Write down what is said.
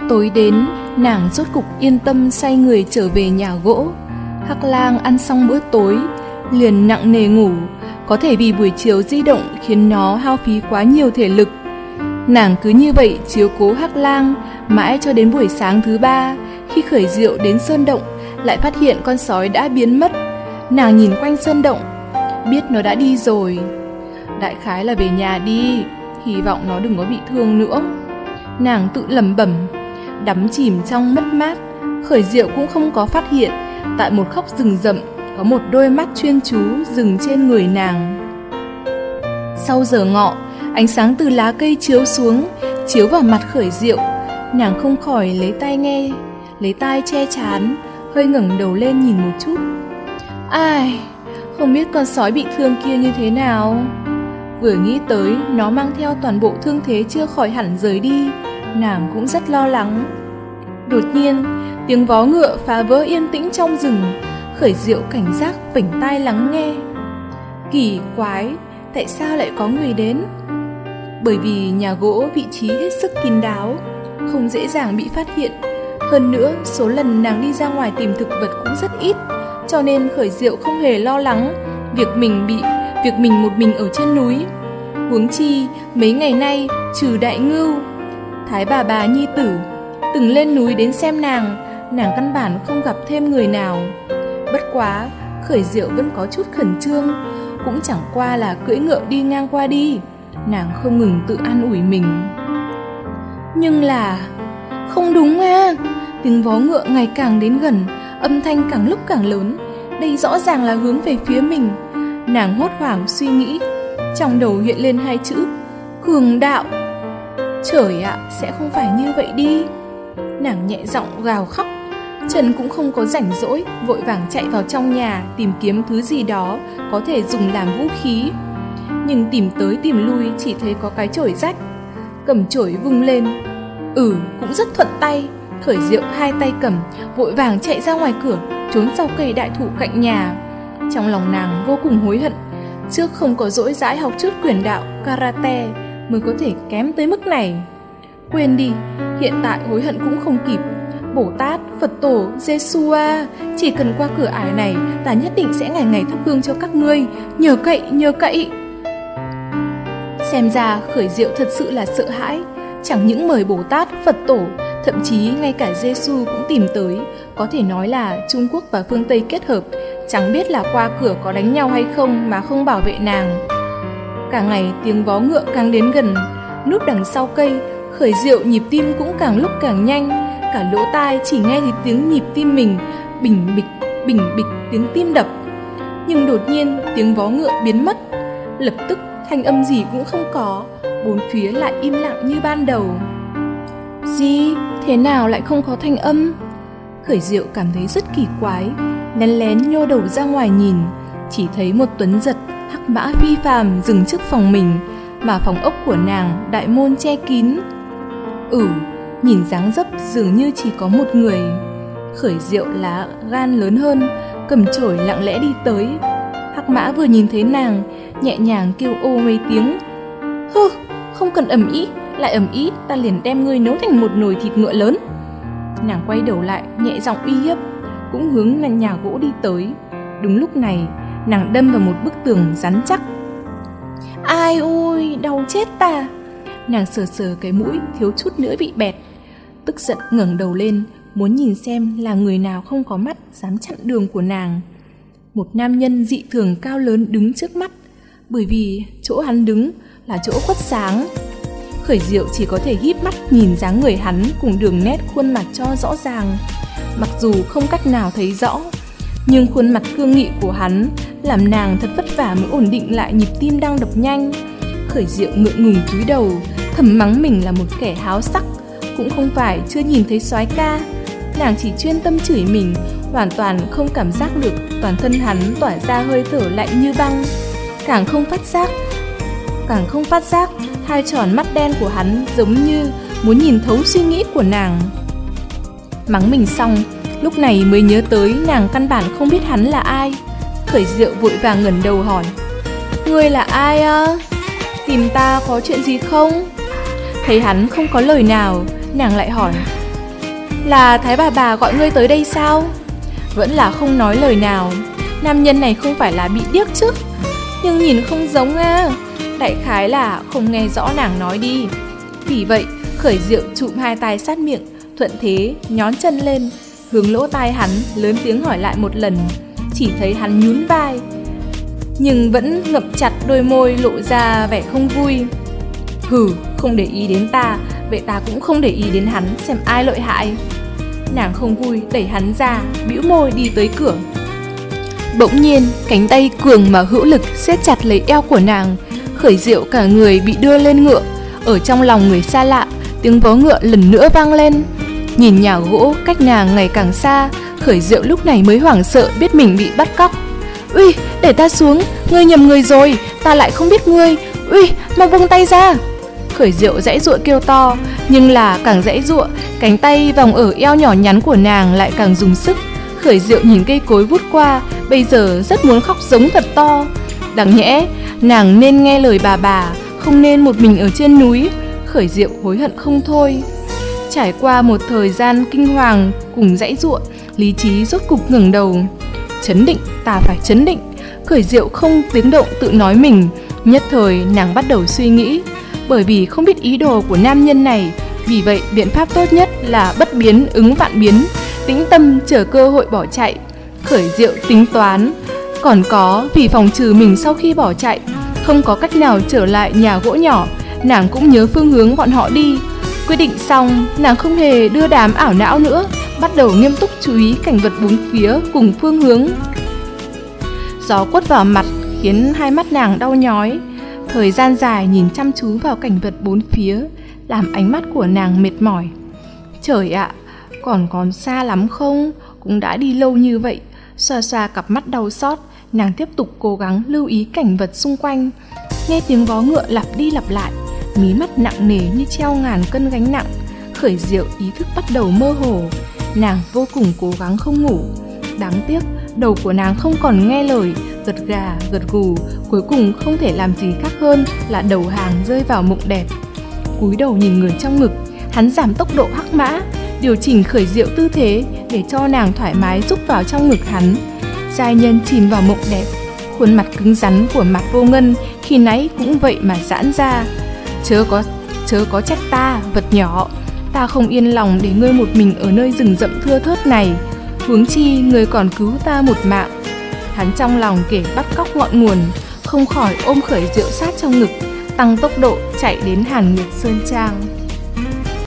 Tối đến, nàng rốt cục yên tâm xoay người trở về nhà gỗ. Hắc Lang ăn xong bữa tối, liền nặng nề ngủ. Có thể vì buổi chiều di động khiến nó hao phí quá nhiều thể lực. Nàng cứ như vậy chiếu cố Hắc Lang mãi cho đến buổi sáng thứ 3. Khi Khởi Diệu đến sơn động, lại phát hiện con sói đã biến mất. Nàng nhìn quanh sơn động, biết nó đã đi rồi. Đại khái là về nhà đi, hy vọng nó đừng có bị thương nữa. Nàng tự lẩm bẩm. Đắm chìm trong mất mát, Khởi Diệu cũng không có phát hiện tại một góc rừng rậm có một đôi mắt chuyên chú dừng trên người nàng. Sau giờ ngọ, ánh sáng từ lá cây chiếu xuống, chiếu vào mặt Khởi Diệu. Nàng không khỏi lấy tai che trán, hơi ngẩng đầu lên nhìn một chút. Ai, không biết con sói bị thương kia như thế nào. Vừa nghĩ tới nó mang theo toàn bộ thương thế chưa khỏi hẳn rời đi, nàng cũng rất lo lắng. Đột nhiên, tiếng vó ngựa phá vỡ yên tĩnh trong rừng. Khởi Diệu cảnh giác vểnh tai lắng nghe. Kỳ quái, tại sao lại có người đến? Bởi vì nhà gỗ vị trí hết sức kín đáo, không dễ dàng bị phát hiện. Hơn nữa, số lần nàng đi ra ngoài tìm thực vật cũng rất ít, cho nên Khởi Diệu không hề lo lắng việc mình một mình ở trên núi. Huống chi, mấy ngày nay, trừ Đại Ngưu, Thái bà nhi tử từng lên núi đến xem nàng căn bản không gặp thêm người nào. Bất quá, Khởi Diệu vẫn có chút khẩn trương, cũng chẳng qua là cưỡi ngựa đi ngang qua đi. Nàng không ngừng tự an ủi mình. Nhưng là... không đúng à, tiếng vó ngựa ngày càng đến gần, âm thanh càng lúc càng lớn. Đây rõ ràng là hướng về phía mình. Nàng hốt hoảng suy nghĩ, trong đầu hiện lên hai chữ cường đạo. Trời ạ, sẽ không phải như vậy đi. Nàng nhẹ giọng gào khóc. Trần cũng không có rảnh rỗi, vội vàng chạy vào trong nhà tìm kiếm thứ gì đó có thể dùng làm vũ khí. Nhưng tìm tới tìm lui chỉ thấy có cái chổi rách. Cầm chổi vung lên, cũng rất thuận tay. Khởi Diệu hai tay cầm, vội vàng chạy ra ngoài cửa, trốn sau cây đại thụ cạnh nhà. Trong lòng nàng vô cùng hối hận, trước không có dỗi dãi học chút quyền đạo karate mới có thể kém tới mức này. Quên đi, hiện tại hối hận cũng không kịp. Bồ Tát, Phật Tổ, Giê-xu à, chỉ cần qua cửa ải này, ta nhất định sẽ ngày ngày thắp hương cho các ngươi. Nhờ cậy. Xem ra Khởi Diệu thật sự là sợ hãi. Chẳng những mời Bồ Tát, Phật Tổ, thậm chí ngay cả Giê-xu cũng tìm tới. Có thể nói là Trung Quốc và phương Tây kết hợp. Chẳng biết là qua cửa có đánh nhau hay không mà không bảo vệ nàng. Cả ngày tiếng vó ngựa càng đến gần. Núp đằng sau cây, Khởi Diệu nhịp tim cũng càng lúc càng nhanh. Cả lỗ tai chỉ nghe thấy tiếng nhịp tim mình bình bịch tiếng tim đập. Nhưng đột nhiên tiếng vó ngựa biến mất. Lập tức thanh âm gì cũng không có, bốn phía lại im lặng như ban đầu. Gì? Thế nào lại không có thanh âm? Khởi Diệu cảm thấy rất kỳ quái, lén lén nhô đầu ra ngoài nhìn. Chỉ thấy một tuấn giật hắc mã phi phàm dừng trước phòng mình, mà phòng ốc của nàng đại môn che kín. Nhìn dáng dấp dường như chỉ có một người. Khởi Diệu lá gan lớn hơn, cầm chổi lặng lẽ đi tới. Hắc mã vừa nhìn thấy nàng, nhẹ nhàng kêu ô mấy tiếng. Không cần ầm ĩ, lại ầm ĩ, ta liền đem ngươi nấu thành một nồi thịt ngựa lớn. Nàng quay đầu lại, nhẹ giọng uy hiếp, cũng hướng nhà gỗ đi tới. Đúng lúc này, nàng đâm vào một bức tường rắn chắc. Ai ôi, đau chết ta. Nàng sờ cái mũi, thiếu chút nữa bị bẹt. Tức giận ngẩng đầu lên, muốn nhìn xem là người nào không có mắt dám chặn đường của nàng. Một nam nhân dị thường cao lớn đứng trước mắt, bởi vì chỗ hắn đứng là chỗ khuất sáng. Khởi Diệu chỉ có thể híp mắt nhìn dáng người hắn cùng đường nét khuôn mặt cho rõ ràng. Mặc dù không cách nào thấy rõ, nhưng khuôn mặt cương nghị của hắn làm nàng thật vất vả mới ổn định lại nhịp tim đang đập nhanh. Khởi Diệu ngượng ngùng cúi đầu, thầm mắng mình là một kẻ háo sắc, cũng không phải chưa nhìn thấy soái ca. Nàng chỉ chuyên tâm chửi mình, hoàn toàn không cảm giác được toàn thân hắn tỏa ra hơi thở lạnh như băng. Càng không phát giác hai tròn mắt đen của hắn giống như muốn nhìn thấu suy nghĩ của nàng. Mắng mình xong, lúc này mới nhớ tới nàng căn bản không biết hắn là ai. Khởi Diệu vội vàng ngẩng đầu hỏi: Ngươi là ai à? Tìm ta có chuyện gì không? Thấy hắn không có lời nào, nàng lại hỏi: Là Thái bà gọi ngươi tới đây sao? Vẫn là không nói lời nào. Nam nhân này không phải là bị điếc chứ? Nhưng nhìn không giống à. Đại khái là không nghe rõ nàng nói đi. Vì vậy Khởi Diệu chụm hai tay sát miệng, thuận thế nhón chân lên, hướng lỗ tai hắn lớn tiếng hỏi lại một lần. Chỉ thấy hắn nhún vai, nhưng vẫn ngậm chặt đôi môi, lộ ra vẻ không vui. Hừ, không để ý đến ta, vậy ta cũng không để ý đến hắn, xem ai lợi hại. Nàng không vui đẩy hắn ra, bĩu môi đi tới cửa. Bỗng nhiên cánh tay cường mà hữu lực siết chặt lấy eo của nàng. Khởi Diệu cả người bị đưa lên ngựa. Ở trong lòng người xa lạ, tiếng vó ngựa lần nữa vang lên. Nhìn nhà gỗ cách nàng ngày càng xa, Khởi Diệu lúc này mới hoảng sợ biết mình bị bắt cóc. Uy, để ta xuống, ngươi nhầm người rồi, ta lại không biết ngươi. Uy, mau buông tay ra. Khởi Diệu giãy giụa kêu to, nhưng là càng giãy giụa, cánh tay vòng ở eo nhỏ nhắn của nàng lại càng dùng sức. Khởi Diệu nhìn cây cối vút qua, bây giờ rất muốn khóc giống thật to. Đáng nhẽ nàng nên nghe lời bà, không nên một mình ở trên núi. Khởi Diệu hối hận không thôi. Trải qua một thời gian kinh hoàng cùng giãy giụa, lý trí rốt cục ngẩng đầu. Chấn định, ta phải chấn định. Khởi Diệu không tiếng động tự nói mình. Nhất thời nàng bắt đầu suy nghĩ, bởi vì không biết ý đồ của nam nhân này, vì vậy biện pháp tốt nhất là bất biến ứng vạn biến, tĩnh tâm chờ cơ hội bỏ chạy. Khởi Diệu tính toán, còn có vì phòng trừ mình sau khi bỏ chạy không có cách nào trở lại nhà gỗ nhỏ, nàng cũng nhớ phương hướng bọn họ đi. Quyết định xong, nàng không hề đưa đám ảo não nữa, bắt đầu nghiêm túc chú ý cảnh vật bốn phía cùng phương hướng. Gió quất vào mặt khiến hai mắt nàng đau nhói. Thời gian dài nhìn chăm chú vào cảnh vật bốn phía làm ánh mắt của nàng mệt mỏi. Trời ạ, còn xa lắm không? Cũng đã đi lâu như vậy. Xoa xoa cặp mắt đau xót, nàng tiếp tục cố gắng lưu ý cảnh vật xung quanh. Nghe tiếng vó ngựa lặp đi lặp lại, mí mắt nặng nề như treo ngàn cân gánh nặng. Khởi Diệu ý thức bắt đầu mơ hồ. Nàng vô cùng cố gắng không ngủ. Đáng tiếc đầu của nàng không còn nghe lời, gật gà gật gù, cuối cùng không thể làm gì khác hơn là đầu hàng rơi vào mộng đẹp. Cúi đầu nhìn người trong ngực, hắn giảm tốc độ hắc mã, điều chỉnh Khởi Diệu tư thế để cho nàng thoải mái rúc vào trong ngực hắn. Giai nhân chìm vào mộng đẹp, khuôn mặt cứng rắn của Mạc Vô Ngân khi nãy cũng vậy mà giãn ra. Chớ có trách ta, vật nhỏ, ta không yên lòng để ngươi một mình ở nơi rừng rậm thưa thớt này, huống chi ngươi còn cứu ta một mạng. Hắn trong lòng kể bắt cóc ngọn nguồn, không khỏi ôm Khởi Diệu sát trong ngực, tăng tốc độ chạy đến Hàn Nguyệt Sơn Trang.